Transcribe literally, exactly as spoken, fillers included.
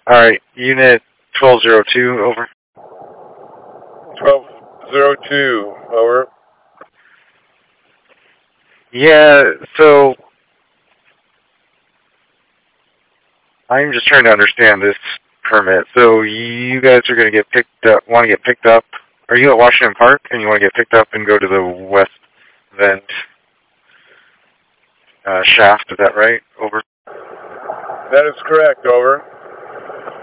Alright, unit twelve oh two, over. twelve oh two, over. Yeah, so I'm just trying to understand this permit. So you guys are going to get picked up, want to get picked up. Are you at Washington Park and you want to get picked up and go to the west vent uh, shaft? Is that right? Over. That is correct, over.